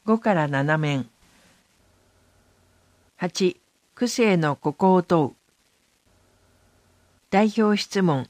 5から7面。8、区政のここを問う。代表質問。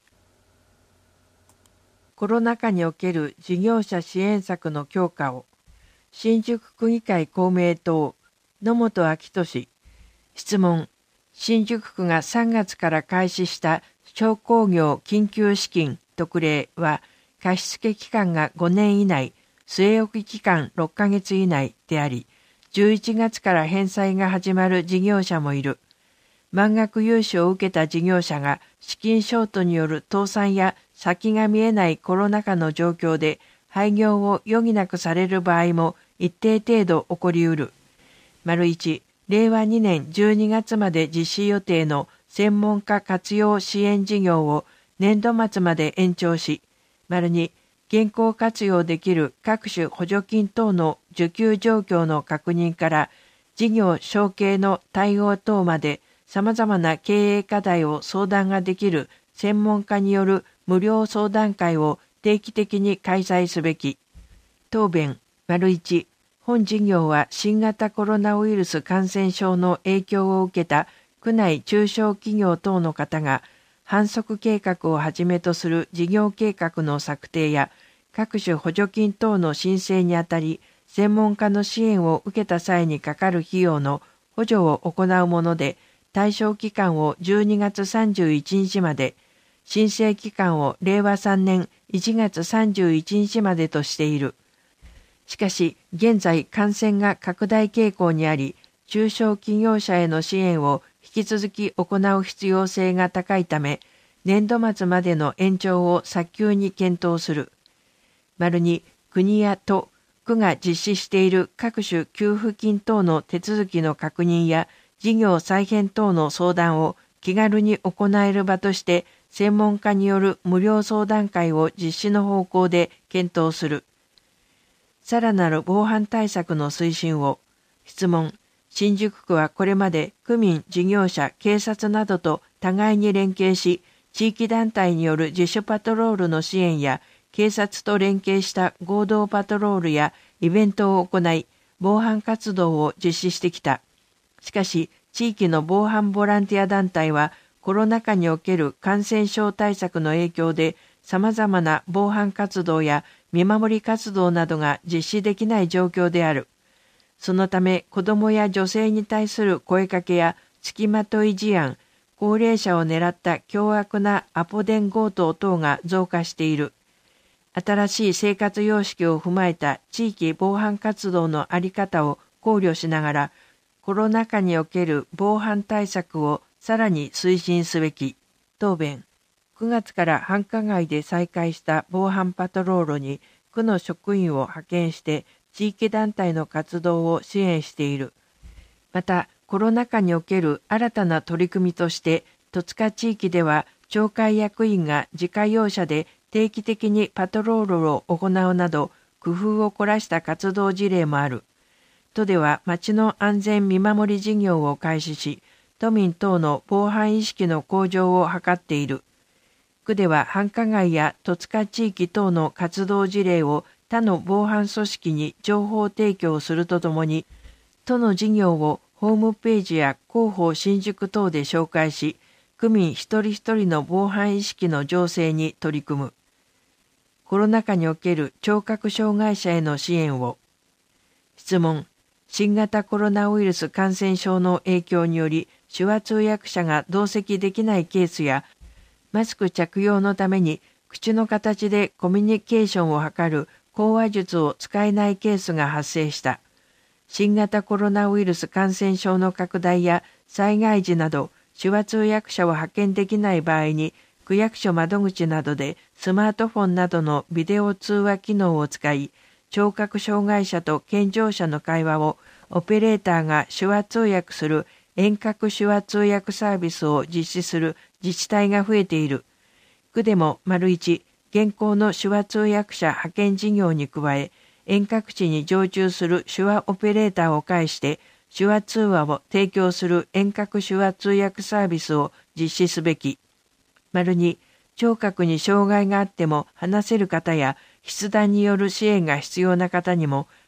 コロナ禍における事業者支援策の強化を。新宿区議会公明党、野本昭俊。質問。新宿区が3月から開始した商工業緊急資金特例は、貸付期間が5年以内、据え置き期間6ヶ月以内であり、11月から返済が始まる事業者もいる。満額融資を受けた事業者が資金ショートによる倒産や先が見えないコロナ禍の状況で廃業を余儀なくされる場合も一定程度起こりうる。1、令和2年12月まで実施予定の専門家活用支援事業を年度末まで延長し、2、現行活用できる各種補助金等の受給状況の確認から事業承継の対応等まで様々な経営課題を相談ができる専門家による無料相談会を定期的に開催すべき。答弁。1、本事業は新型コロナウイルス感染症の影響を受けた区内中小企業等の方が販促計画をはじめとする事業計画の策定や各種補助金等の申請にあたり専門家の支援を受けた際にかかる費用の補助を行うもので、対象期間を12月31日まで、申請期間を令和3年1月31日までとしている。しかし、現在感染が拡大傾向にあり、中小企業者への支援を引き続き行う必要性が高いため、年度末までの延長を早急に検討する。2、国や都、区が実施している各種給付金等の手続きの確認や事業再編等の相談を気軽に行える場として専門家による無料相談会を実施の方向で検討する。さらなる防犯対策の推進を。質問。新宿区はこれまで区民、事業者、警察などと互いに連携し、地域団体による自主パトロールの支援や警察と連携した合同パトロールやイベントを行い、防犯活動を実施してきた。しかし、地域の防犯ボランティア団体は、コロナ禍における感染症対策の影響で、様々な防犯活動や見守り活動などが実施できない状況である。そのため、子どもや女性に対する声かけや付きまとい事案、高齢者を狙った凶悪なアポ電強盗等が増加している。新しい生活様式を踏まえた地域防犯活動の在り方を考慮しながら、コロナ禍における防犯対策をさらに推進すべき。答弁。9月から繁華街で再開した防犯パトロールに区の職員を派遣して地域団体の活動を支援している。また、コロナ禍における新たな取り組みとして、戸塚地域では町会役員が自家用車で定期的にパトロールを行うなど、工夫を凝らした活動事例もある。都では町の安全見守り事業を開始し、都民等の防犯意識の向上を図っている。区では繁華街や戸塚地域等の活動事例を他の防犯組織に情報提供するとともに、都の事業をホームページや広報新宿等で紹介し、区民一人一人の防犯意識の醸成に取り組む。コロナ禍における聴覚障害者への支援を。質問。新型コロナウイルス感染症の影響により、手話通訳者が同席できないケースや、マスク着用のために口の形でコミュニケーションを図る口話術を使えないケースが発生した。新型コロナウイルス感染症の拡大や災害時など、手話通訳者を派遣できない場合に、区役所窓口などでスマートフォンなどのビデオ通話機能を使い、聴覚障害者と健常者の会話をオペレーターが手話通訳する遠隔手話通訳サービスを実施する自治体が増えている。区でも1、現行の手話通訳者派遣事業に加え、遠隔地に常駐する手話オペレーターを介して手話通話を提供する遠隔手話通訳サービスを実施すべき。2、聴覚に障害があっても話せる方や筆談による支援が必要な方にも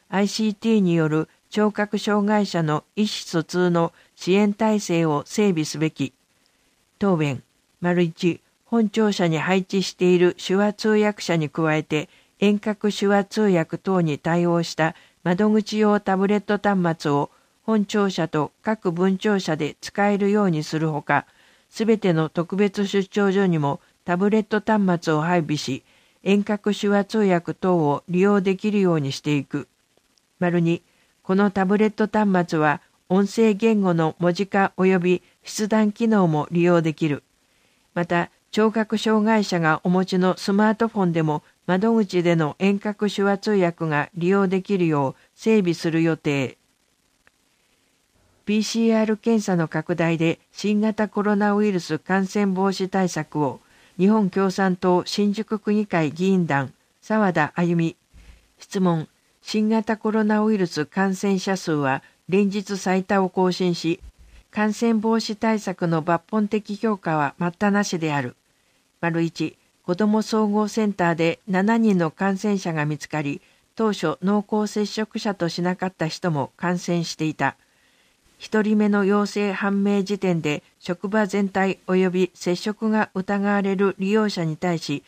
ICT による聴覚障害者の意思疎通の支援体制を整備すべき。答弁。1、本庁舎に配置している手話通訳者に加えて、遠隔手話通訳等に対応した窓口用タブレット端末を本庁舎と各分庁舎で使えるようにするほか、すべての特別出張所にもタブレット端末を配備し、遠隔手話通訳等を利用できるようにしていく。2、このタブレット端末は音声言語の文字化及び筆談機能も利用できる。また、聴覚障害者がお持ちのスマートフォンでも窓口での遠隔手話通訳が利用できるよう整備する予定。PCR 検査の拡大で新型コロナウイルス感染防止対策を日本共産党新宿区議会議員団澤田あゆみ。質問。新型コロナウイルス感染者数は連日最多を更新し、感染防止対策の抜本的強化は待ったなしである。1、子ども総合センターで7人の感染者が見つかり、当初濃厚接触者としなかった人も感染していた。1人目の陽性判明時点で職場全体及び接触が疑われる利用者に対し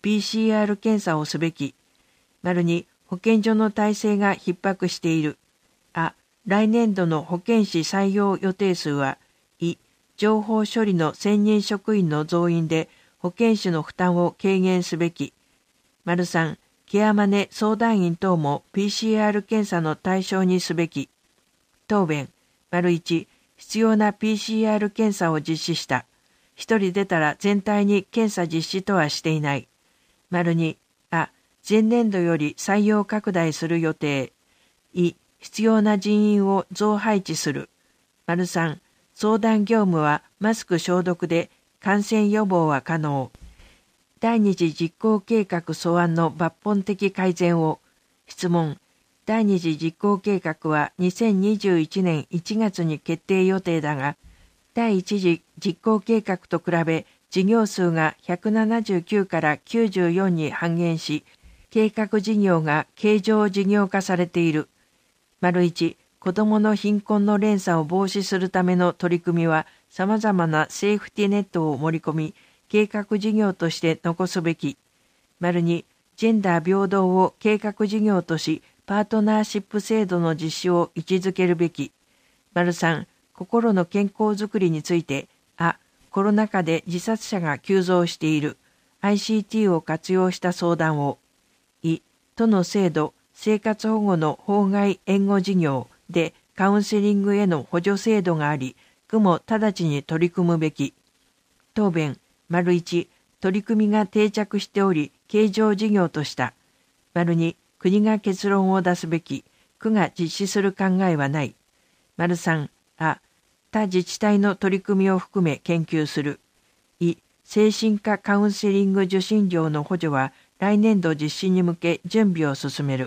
PCR 検査をすべき。2、保健所の体制が逼迫している。来年度の保健師採用予定数は、情報処理の専任職員の増員で保健師の負担を軽減すべき。3、ケアマネ相談員等も PCR 検査の対象にすべき。答弁。1、必要な PCR 検査を実施した。1人出たら全体に検査実施とはしていない。2、前年度より採用拡大する予定。必要な人員を増配置する。3、相談業務はマスク消毒で感染予防は可能。第二次実行計画素案の抜本的改善を。質問。第二次実行計画は2021年1月に決定予定だが、第一次実行計画と比べ事業数が179から94に半減し、計画事業が経常事業化されている。1、子どもの貧困の連鎖を防止するための取り組みは、様々なセーフティネットを盛り込み、計画事業として残すべき。2、ジェンダー平等を計画事業とし、パートナーシップ制度の実施を位置づけるべき。3、心の健康づくりについて、コロナ禍で自殺者が急増している。ICT を活用した相談を。都の制度、生活保護の法外援護事業でカウンセリングへの補助制度があり、区も直ちに取り組むべき。答弁。1、取り組みが定着しており、経常事業とした。2、国が結論を出すべき。区が実施する考えはない。3、他自治体の取り組みを含め研究する。精神科カウンセリング受診料の補助は来年度実施に向け準備を進める。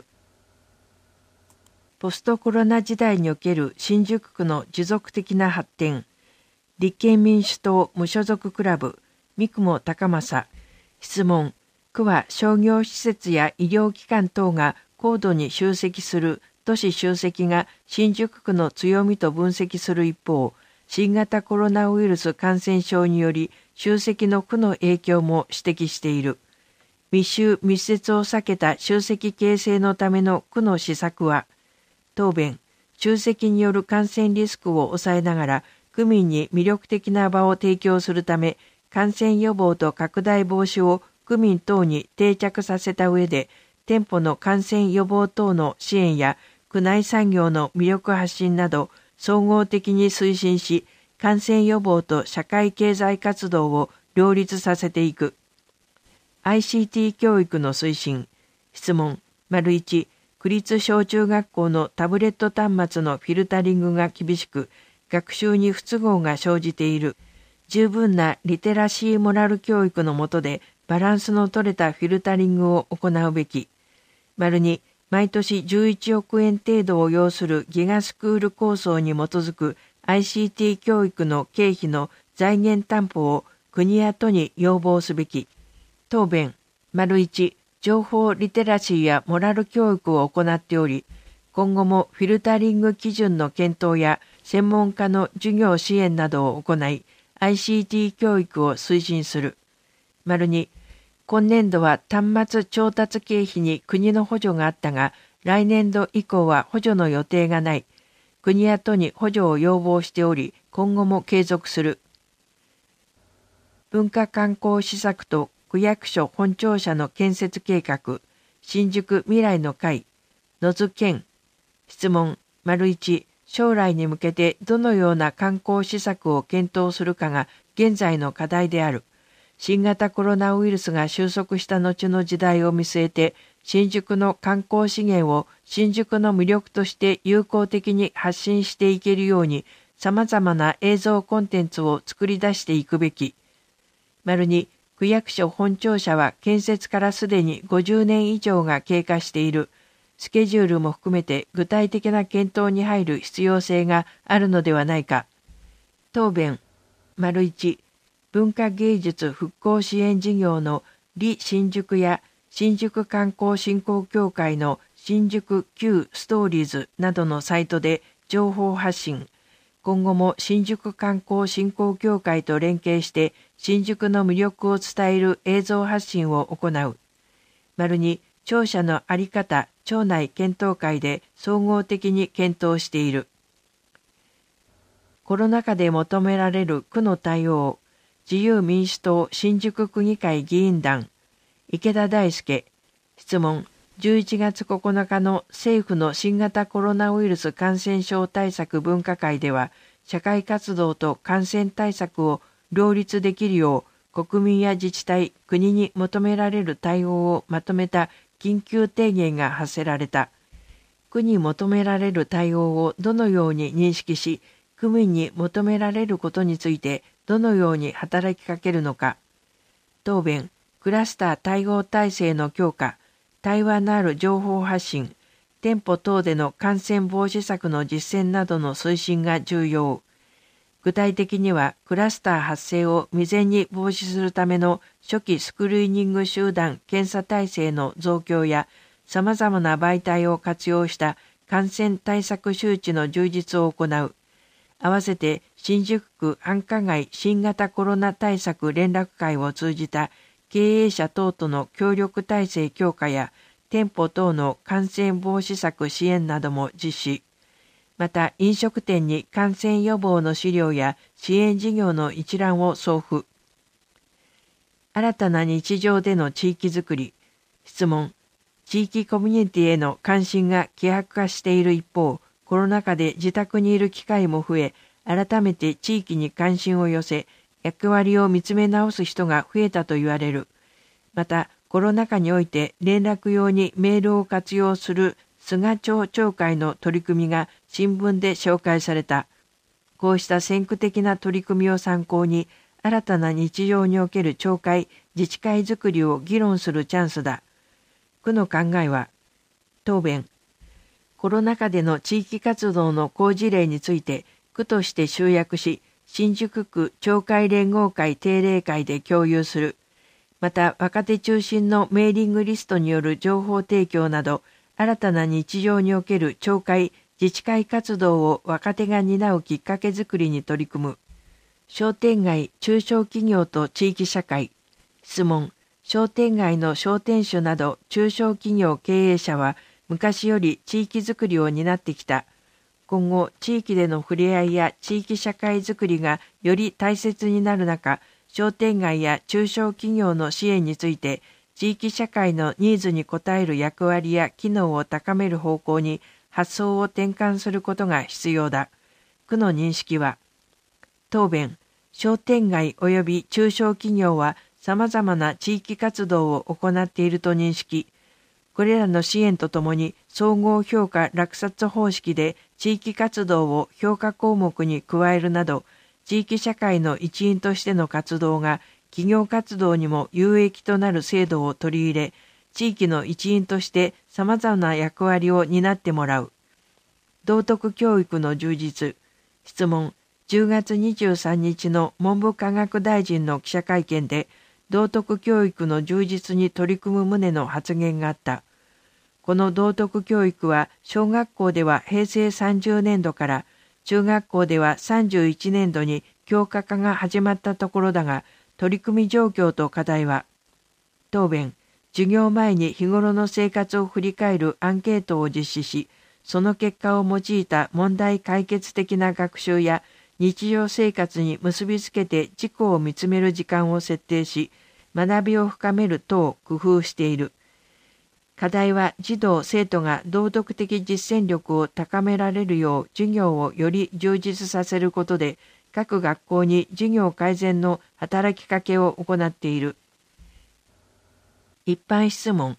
ポストコロナ時代における新宿区の持続的な発展。立憲民主党無所属クラブ、三雲高正。質問。区は商業施設や医療機関等が高度に集積する都市集積が新宿区の強みと分析する一方、新型コロナウイルス感染症により集積の区の影響も指摘している。密集密接を避けた集積形成のための区の施策は、答弁。集積による感染リスクを抑えながら区民に魅力的な場を提供するため、感染予防と拡大防止を区民等に定着させた上で、店舗の感染予防等の支援や区内産業の魅力発信など総合的に推進し、感染予防と社会経済活動を両立させていく。ICT 教育の推進。質問。1、区立小中学校のタブレット端末のフィルタリングが厳しく、学習に不都合が生じている。十分なリテラシーモラル教育の下でバランスの取れたフィルタリングを行うべき。2、毎年11億円程度を要するギガスクール構想に基づく ICT 教育の経費の財源担保を国や都に要望すべき。答弁。1、情報リテラシーやモラル教育を行っており、 今後もフィルタリング基準の検討や専門家の授業支援などを行い、ICT 教育を推進する。2、今年度は端末調達経費に国の補助があったが、来年度以降は補助の予定がない。国や都に補助を要望しており、今後も継続する。文化観光施策と区役所本庁舎の建設計画、新宿未来の会、野津健。質問、1、将来に向けてどのような観光施策を検討するかが現在の課題である。新型コロナウイルスが収束した後の時代を見据えて、新宿の観光資源を新宿の魅力として有効的に発信していけるように、様々な映像コンテンツを作り出していくべき。2、区役所本庁舎は建設からすでに50年以上が経過している。スケジュールも含めて具体的な検討に入る必要性があるのではないか。答弁。1、文化芸術復興支援事業のリ新宿や新宿観光振興協会の新宿旧ストーリーズなどのサイトで情報発信。今後も新宿観光振興協会と連携して新宿の魅力を伝える映像発信を行う。2、庁舎の在り方、庁内検討会で総合的に検討している。コロナ禍で求められる区の対応。自由民主党新宿区議会議員団。池田大輔。質問。11月9日の政府の新型コロナウイルス感染症対策分科会では、社会活動と感染対策を両立できるよう、国民や自治体、国に求められる対応をまとめた緊急提言が発せられた。区に求められる対応をどのように認識し、区民に求められることについてどのように働きかけるのか。答弁、クラスター対応体制の強化、対話のある情報発信、店舗等での感染防止策の実践などの推進が重要。具体的には、クラスター発生を未然に防止するための初期スクリーニング集団検査体制の増強や、様々な媒体を活用した感染対策周知の充実を行う。合わせて、新宿区繁華街新型コロナ対策連絡会を通じた経営者等との協力体制強化や、店舗等の感染防止策支援なども実施。また、飲食店に感染予防の資料や支援事業の一覧を送付。新たな日常での地域づくり。質問。地域コミュニティへの関心が希薄化している一方、コロナ禍で自宅にいる機会も増え、改めて地域に関心を寄せ、役割を見つめ直す人が増えたと言われる。また、コロナ禍において連絡用にメールを活用する菅町長会の取り組みが新聞で紹介された。こうした先駆的な取り組みを参考に、新たな日常における町会、自治会づくりを議論するチャンスだ。区の考えは、答弁。コロナ禍での地域活動の好事例について、区として集約し、新宿区町会連合会定例会で共有する。また、若手中心のメーリングリストによる情報提供など、新たな日常における町会、自治会活動を若手が担うきっかけづくりに取り組む。商店街、中小企業と地域社会。質問。商店街の商店主など中小企業経営者は昔より地域づくりを担ってきた。今後、地域での触れ合いや地域社会づくりがより大切になる中、商店街や中小企業の支援について、地域社会のニーズに応える役割や機能を高める方向に発想を転換することが必要だ。区の認識は、答弁、商店街及び中小企業は様々な地域活動を行っていると認識。これらの支援とともに総合評価落札方式で地域活動を評価項目に加えるなど、地域社会の一員としての活動が企業活動にも有益となる制度を取り入れ、地域の一員として様々な役割を担ってもらう。道徳教育の充実。質問。10月23日の文部科学大臣の記者会見で、道徳教育の充実に取り組む旨の発言があった。 この道徳教育は小学校では平成30年度から中学校では31年度に強化化が始まったところだが、取り組み状況と課題は、答弁、授業前に日頃の生活を振り返るアンケートを実施し、その結果を用いた問題解決的な学習や日常生活に結びつけて自己を見つめる時間を設定し、学びを深める等を工夫している。課題は児童・生徒が道徳的実践力を高められるよう授業をより充実させることで、各学校に授業改善の働きかけを行っている。一般質問。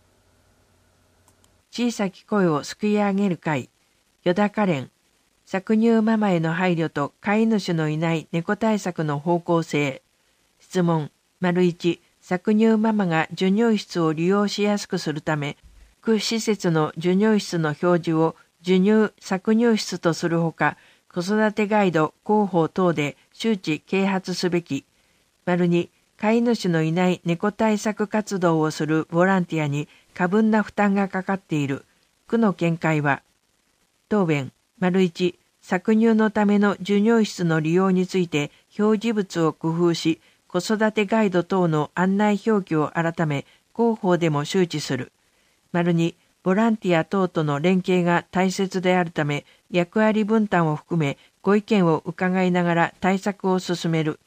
小さき声をすくい上げる会、依田カレン。搾乳ママへの配慮と飼い主のいない猫対策の方向性。質問。1、搾乳ママが授乳室を利用しやすくするため、区施設の授乳室の表示を搾乳室とするほか、子育てガイド、広報等で周知啓発すべき。2、飼い主のいない猫対策活動をするボランティアに過分な負担がかかっている。区の見解は。答弁。1、搾乳のための授乳室の利用について表示物を工夫し、子育てガイド等の案内表記を改め、広報でも周知する。2、ボランティア等との連携が大切であるため、役割分担を含め、ご意見を伺いながら対策を進める。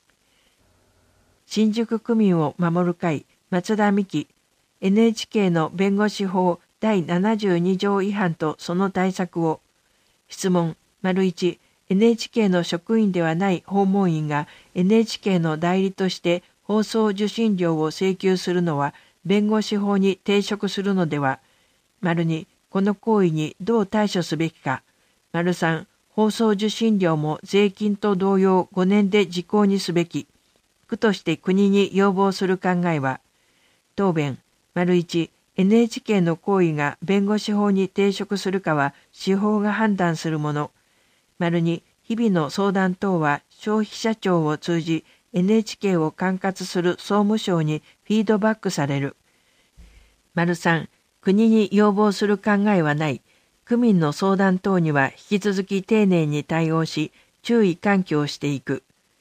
新宿区民を守る会、松田美希。NHK の弁護士法第72条違反とその対策を。質問。1、NHK の職員ではない訪問員が NHK の代理として放送受信料を請求するのは弁護士法に抵触するのでは。2、この行為にどう対処すべきか。3、放送受信料も税金と同様5年で時効にすべき。区として国に要望する考えは。答弁。1、NHK の行為が弁護士法に抵触するかは司法が判断するもの。2、日々の相談等は消費者庁を通じ NHK を管轄する総務省にフィードバックされる。3、国に要望する考えはない。区民の相談等には引き続き丁寧に対応し、注意喚起をしていく。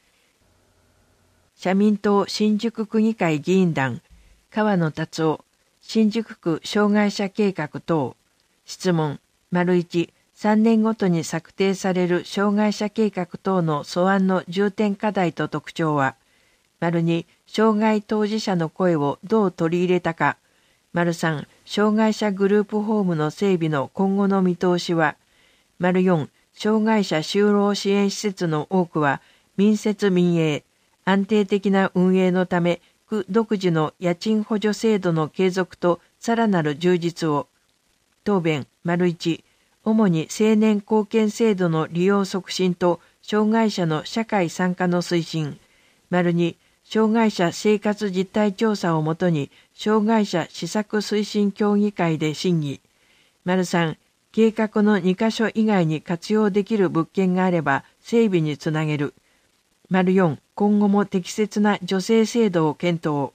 社民党新宿区議会議員団、川野達夫、新宿区障害者計画等。質問。1、3年ごとに策定される障害者計画等の素案の重点課題と特徴は。2、障害当事者の声をどう取り入れたか。3、障害者グループホームの整備の今後の見通しは。4、障害者就労支援施設の多くは民設民営、安定的な運営のため、区独自の家賃補助制度の継続とさらなる充実を。答弁。1、主に青年貢献制度の利用促進と障害者の社会参加の推進。2、障害者生活実態調査をもとに障害者施策推進協議会で審議。3、計画の2カ所以外に活用できる物件があれば整備につなげる。4、今後も適切な助成制度を検討。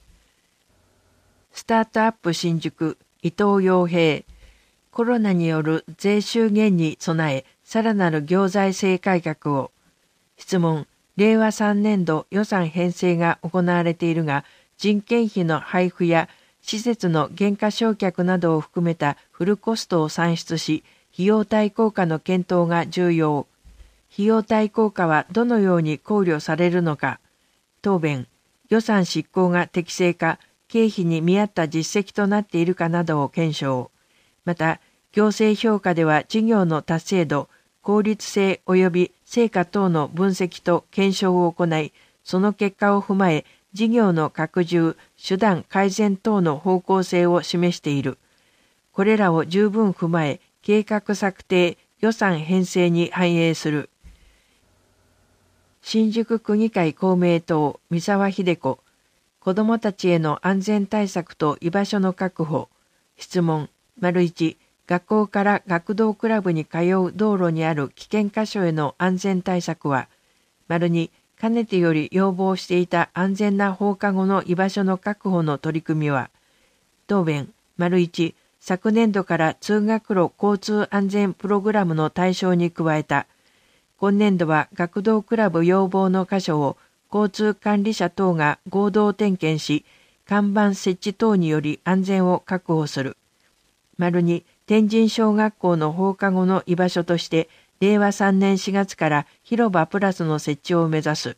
スタートアップ新宿、伊藤洋平。コロナによる税収減に備え、さらなる行財政改革を。質問。令和3年度予算編成が行われているが、人件費の配布や施設の減価償却などを含めたフルコストを算出し、費用対効果の検討が重要。費用対効果はどのように考慮されるのか。答弁。予算執行が適正か、経費に見合った実績となっているかなどを検証。また、行政評価では事業の達成度、効率性及び成果等の分析と検証を行い、その結果を踏まえ、事業の拡充、手段改善等の方向性を示している。これらを十分踏まえ、計画策定、予算編成に反映する。新宿区議会公明党、三沢秀子。子どもたちへの安全対策と居場所の確保。質問。1、学校から学童クラブに通う道路にある危険箇所への安全対策は。2、かねてより要望していた安全な放課後の居場所の確保の取り組みは。答弁。1、 昨年度から通学路交通安全プログラムの対象に加えた。今年度は学童クラブ要望の箇所を交通管理者等が合同点検し、看板設置等により安全を確保する。2、天神小学校の放課後の居場所として、令和3年4月から広場プラスの設置を目指す。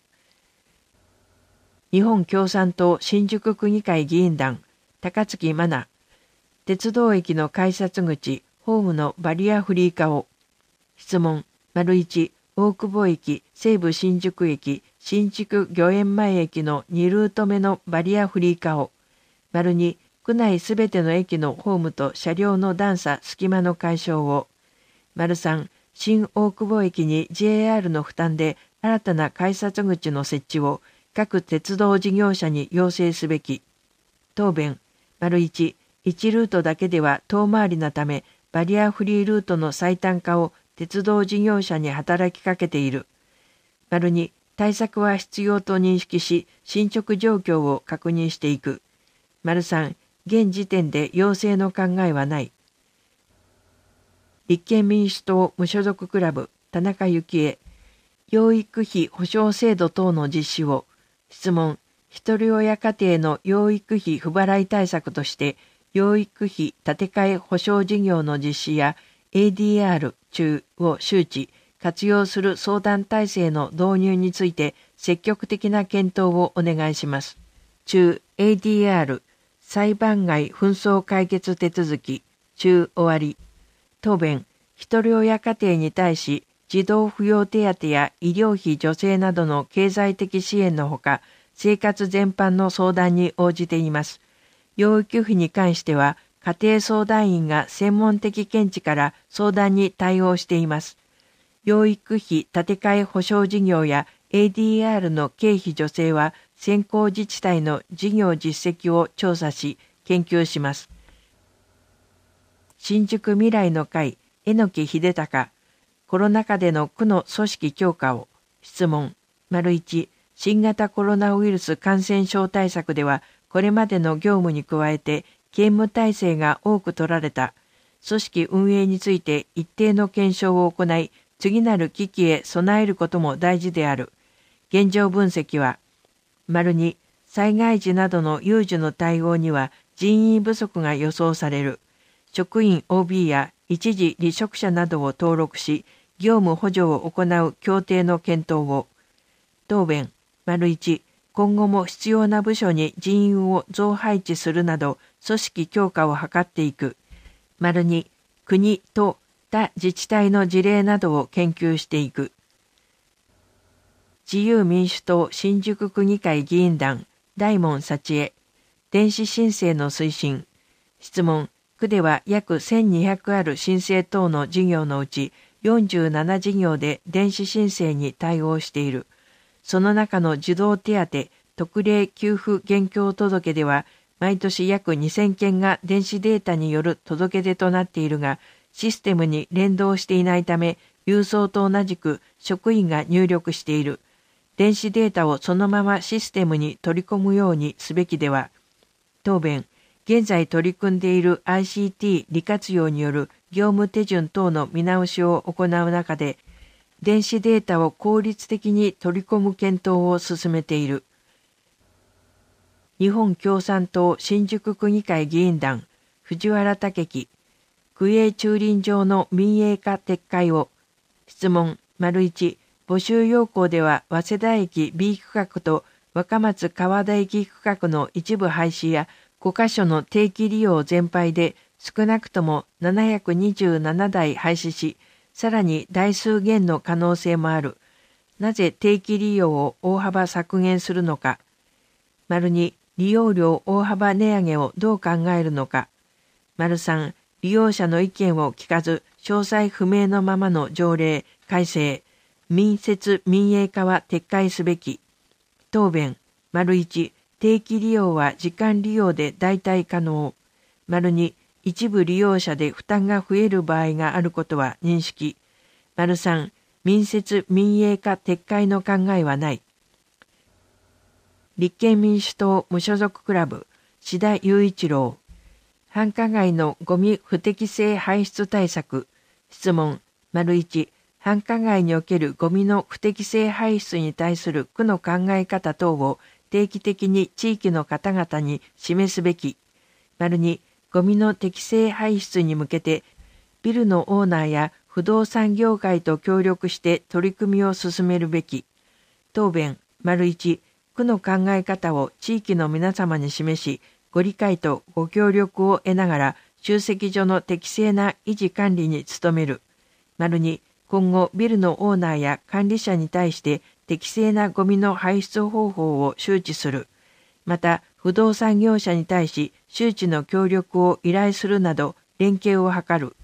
日本共産党新宿区議会議員団、高槻真奈。鉄道駅の改札口、ホームのバリアフリー化を。質問。1、大久保駅、西武新宿駅、新宿御苑前駅の2ルート目のバリアフリー化を。2、区内すべての駅のホームと車両の段差、隙間の解消を。3、新大久保駅に JR の負担で新たな改札口の設置を各鉄道事業者に要請すべき。答弁。1、1ルートだけでは遠回りなため、バリアフリールートの最短化を鉄道事業者に働きかけている。2、対策は必要と認識し、進捗状況を確認していく。3、現時点で要請の考えはない。立憲民主党無所属クラブ、田中幸恵。養育費保障制度等の実施を。質問。一人親家庭の養育費不払い対策として、養育費建て替え保障事業の実施や ADR 中を周知、活用する相談体制の導入について積極的な検討をお願いします。中 ADR 裁判外紛争解決手続き中終わり。答弁。一人親家庭に対し児童扶養手当や医療費助成などの経済的支援のほか、生活全般の相談に応じています。養育費に関しては、家庭相談員が専門的見地から相談に対応しています。養育費建て替え保障事業や ADR の経費助成は、先行自治体の事業実績を調査し、研究します。新宿未来の会、榎木秀隆。コロナ禍での区の組織強化を。質問。1、新型コロナウイルス感染症対策では、これまでの業務に加えて、兼務体制が多く取られた。組織運営について一定の検証を行い、次なる危機へ備えることも大事である。現状分析は、2、災害時などの有事の対応には人員不足が予想される。職員 OB や一時離職者などを登録し、業務補助を行う協定の検討を。答弁。1、今後も必要な部署に人員を増配置するなど、組織強化を図っていく。2、国と他自治体の事例などを研究していく。自由民主党新宿区議会議員団、大門幸恵。電子申請の推進。質問。区では約1200ある申請等の事業のうち、47事業で電子申請に対応している。その中の児童手当、特例給付現況届では、毎年約2000件が電子データによる届け出となっているが、システムに連動していないため、郵送と同じく職員が入力している。電子データをそのままシステムに取り込むようにすべきでは。答弁。現在取り組んでいる ICT 利活用による業務手順等の見直しを行う中で、電子データを効率的に取り込む検討を進めている。日本共産党新宿区議会議員団、藤原武樹。区営駐輪場の民営化撤回を。質問。1、募集要項では早稲田駅 B 区画と若松川田駅区画の一部廃止や5カ所の定期利用全廃で少なくとも727台廃止し、さらに台数減の可能性もある。なぜ定期利用を大幅削減するのか。2、利用料大幅値上げをどう考えるのか。3、利用者の意見を聞かず、詳細不明のままの条例、改正、民設民営化は撤回すべき。答弁。1、定期利用は時間利用で代替可能。2、一部利用者で負担が増える場合があることは認識。3、民設民営化撤回の考えはない。立憲民主党無所属クラブ、志田雄一郎。 繁華街のゴミ不適正排出対策。質問。1、繁華街におけるゴミの不適正排出に対する区の考え方等を定期的に地域の方々に示すべき。2、ゴミの適正排出に向けて、ビルのオーナーや不動産業界と協力して取り組みを進めるべき。答弁。1、区の考え方を地域の皆様に示し、ご理解とご協力を得ながら、集積所の適正な維持管理に努める。2、今後ビルのオーナーや管理者に対して適正なゴミの排出方法を周知する。また、不動産業者に対し周知の協力を依頼するなど連携を図る。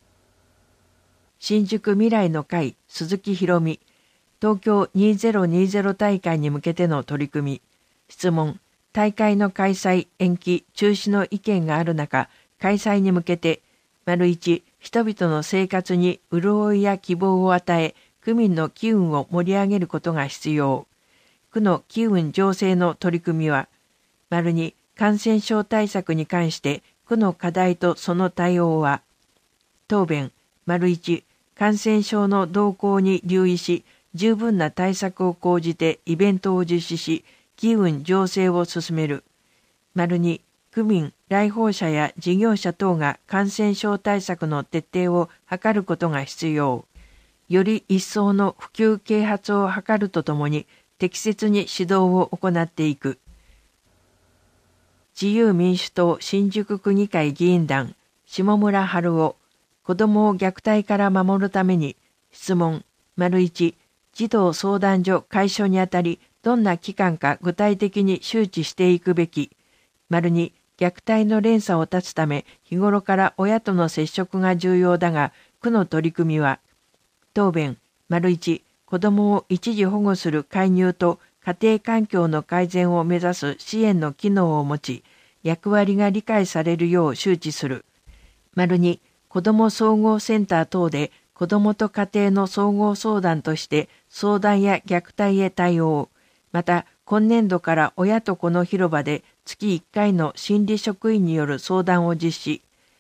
新宿未来の会鈴木博美。東京2020大会に向けての取り組み。質問。大会の開催、延期、中止の意見がある中、開催に向けて、1、人々の生活に潤いや希望を与え、区民の機運を盛り上げることが必要。区の機運醸成の取り組みは、2、感染症対策に関して区の課題とその対応は、答弁。1、感染症の動向に留意し、十分な対策を講じてイベントを実施し、機運醸成を進める。2、区民、来訪者や事業者等が感染症対策の徹底を図ることが必要。より一層の普及啓発を図るとともに、適切に指導を行っていく。自由民主党新宿区議会議員団、下村春夫。子どもを虐待から守るために。質問。1、児童相談所開所にあたり、どんな期間か具体的に周知していくべき。2、虐待の連鎖を断つため、日頃から親との接触が重要だが、区の取り組みは。答弁。1、子どもを一時保護する介入と家庭環境の改善を目指す支援の機能を持ち、役割が理解されるよう周知する。2、子ども総合センター等で子どもと家庭の総合相談として相談や虐待へ対応。また、今年度から親と子の広場で月1回の心理職員による相談を実施。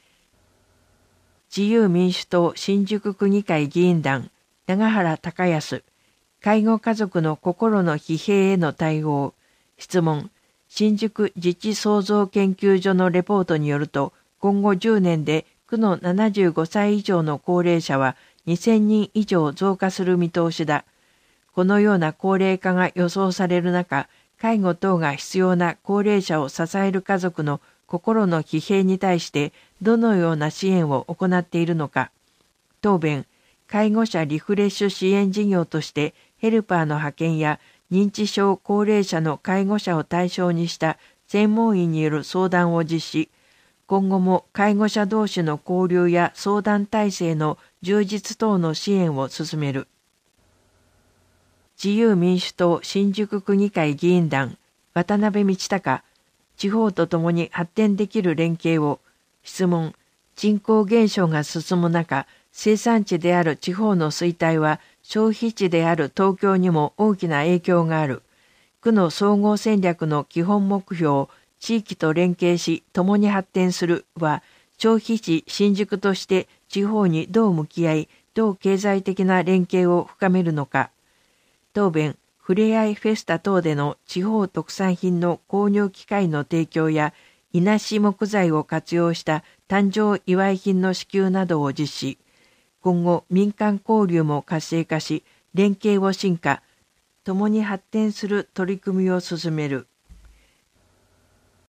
自由民主党新宿区議会議員団、永原孝康。介護家族の心の疲弊への対応。質問。新宿自治創造研究所のレポートによると、今後10年で区の75歳以上の高齢者は2000人以上増加する見通しだ。このような高齢化が予想される中、介護等が必要な高齢者を支える家族の心の疲弊に対してどのような支援を行っているのか。答弁。介護者リフレッシュ支援事業としてヘルパーの派遣や認知症高齢者の介護者を対象にした専門医による相談を実施。今後も介護者同士の交流や相談体制の充実等の支援を進める。自由民主党新宿区議会議員団、渡辺道隆。地方とともに発展できる連携を。質問。人口減少が進む中、生産地である地方の衰退は消費地である東京にも大きな影響がある。区の総合戦略の基本目標、地域と連携し共に発展するは、消費地新宿として地方にどう向き合い、どう経済的な連携を深めるのか。答弁。ふれあいフェスタ等での地方特産品の購入機会の提供や、伊那市木材を活用した誕生祝い品の支給などを実施。今後、民間交流も活性化し、連携を深化、共に発展する取り組みを進める。